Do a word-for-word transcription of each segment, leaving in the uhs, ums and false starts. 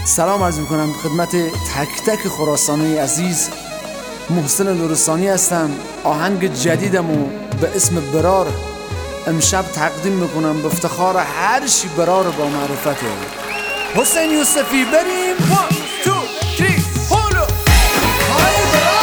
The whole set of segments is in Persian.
سلام عرض میکنم خدمت تک تک خراسانی عزیز. محسن نورستانی هستم. آهنگ جدیدمو به اسم برار امشب تقدیم میکنم به افتخار هر چی برار با معرفته. حسین یوسفی بریم. one two three هولو های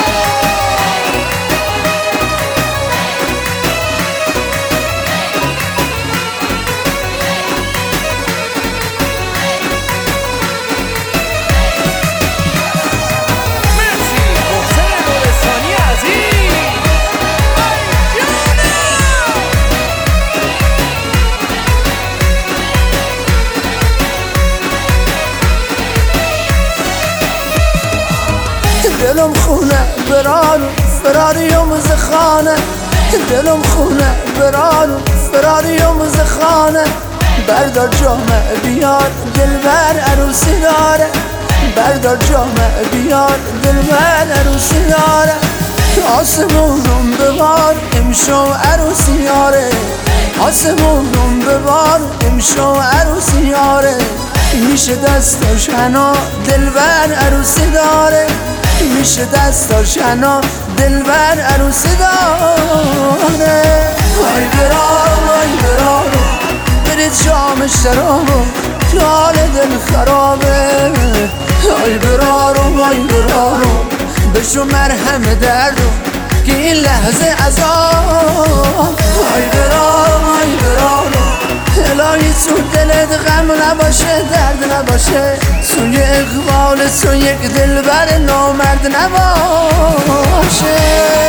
دلم خونه برارو فراریم زخانه، دلم خونه برارو فراریم زخانه. بردار جامه بیار دلبر عروسی داره، بردار جامه بیار دلبر عروسی داره. آسمونم ببار امشو عروسی یاره، آسمونم ببار امشو عروسی یاره. میشه دستش حنا دلبر عروسی داره، میشه دستاش حنا دلبر عروسی داره. وای برارو وای برارو برید جام شرابو که حال دل خرابه. وای برارو وای برارو بشو مرهم دردو که این لحظه عذاب. وای برارو وای برارو الهی تو دلت غم نباشه، درد نباشه، سوی اقبال تو یک دلبر نامرد نباشه.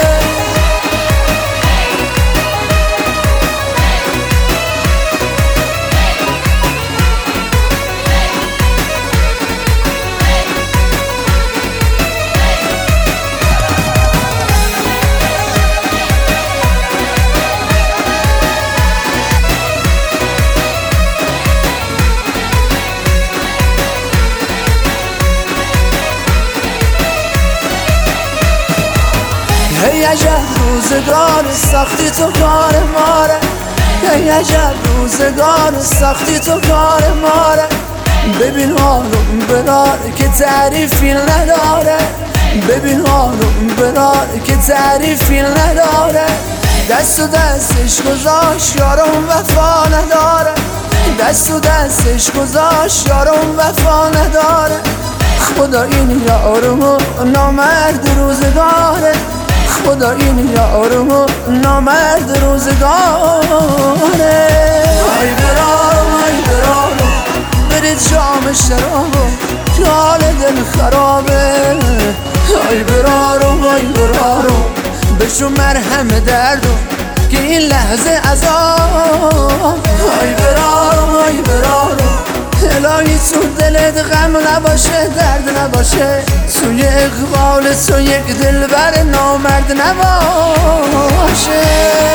ای عجب روزگار سختی تو کار ماره، ای عجب روزگار سختی تو کار ماره. ببین حالم برار که تعریفی نداره، ببین حالم برار که تعریفی نداره. دست و دستش گذاشت یارم وفا نداره، دست و دستش گذاشت یارم وفا نداره. خدا این یارمو نامرد روزگاره، خدا این یارمو نامرد روزگاره. وای برارو وای برارو برید جام شرابو که حال دل خرابه. وای برارو وای برارو بشو مرهم دردو که این لحظه عذاب. وای برارو وای برارو الهی تو دلت غم نباشه، درد نباشه، سوی اقبال تو یک دلبر نامرد نباشه.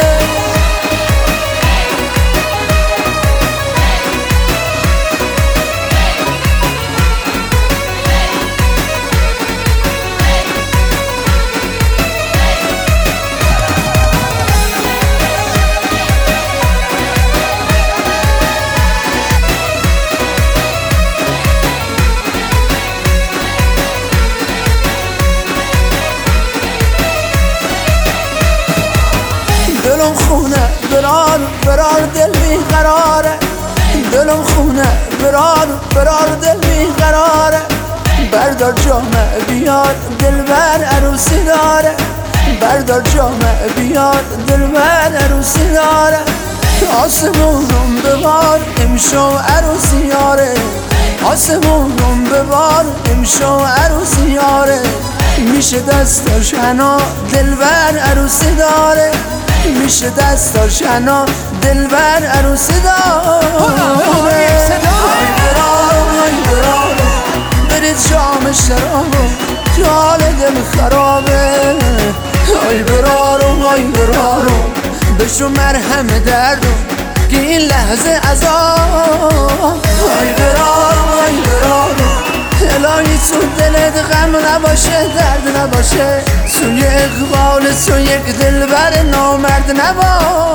دلم خونه برار برار دل بیقراره، دلم خونه برار برار دل بیقراره. بردار جامه بیار دلبر عروسی داره، بردار جامه بیار دلبر عروسی داره. آسمونم ببار امشو عروسی یاره، آسمونم ببار امشو عروسی یاره. میشه دستاش حنا دلبر عروسی داره، میشه دستاش حنا دلبر عروسی داره. وای برارو وای برارو برید جام شرابو که حال دل خرابه. وای برارو وای برارو بشو مرهم دردو که این لحظه عذاب. وای برارو وای برارو الهی تو دلت غم نباشه، درد نباشه، سوی اقبال تو یک دلبر نامرد نباشه.